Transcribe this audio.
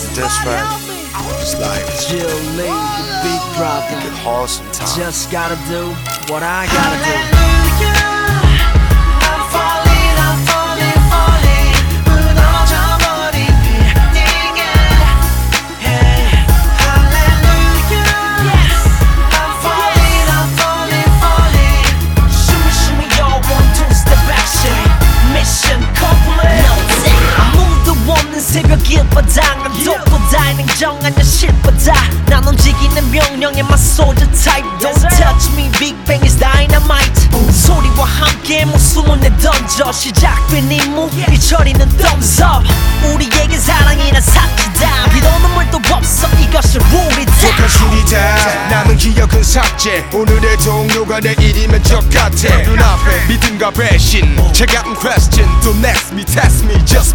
this right. It's like Jill Lee, the big brother. get hard sometimes. Just gotta do what I gotta do. I'm falling, I'm falling, falling. 무너져버린 네가. Hey, hallelujah. Yes. I'm falling, I'm falling, falling. Shimmy, shimmy, yo, 1, 2 step action. Mission complete. 아무도 없는 새벽일 바닥. 독보다 냉정한 현실보다 난 움직이는 명령에만 soldier type. Don't touch me, Big Bang is dynamite. 소리와 함께 목숨을 내던져 시작된 임무 이 처리는 thumbs up. 우리에겐 사랑이란 사치다. 비도 눈물도 없어 이것이 룰이다. 현실이다. 남은 기억은 삭제. 오늘의 동료가 내일이면 적 같아. 눈앞에 믿음과 배신 차가운 question. Don't ask me, test me, just